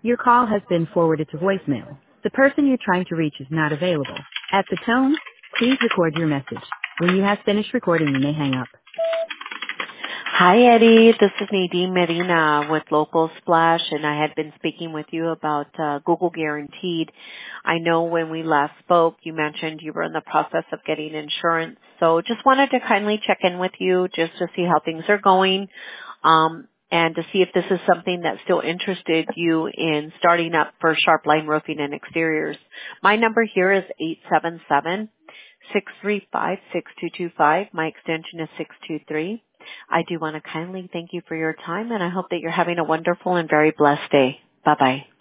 Your call has been forwarded to voicemail. The person you're trying to reach is not available. At the tone, please record your message. When you have finished recording, you may hang up. Hi, Eddie. This is Nadine Medina with Local Splash, and I had been speaking with you about Google Guaranteed. I know when we last spoke, you mentioned you were in the process of getting insurance, so just wanted to kindly check in with you just to see how things are going, and to see if this is something that still interested you in starting up for Sharpline Roofing and Exteriors. My number here is 877-635-6225. My extension is 623. I do want to kindly thank you for your time, and I hope that you're having a wonderful and very blessed day. Bye-bye.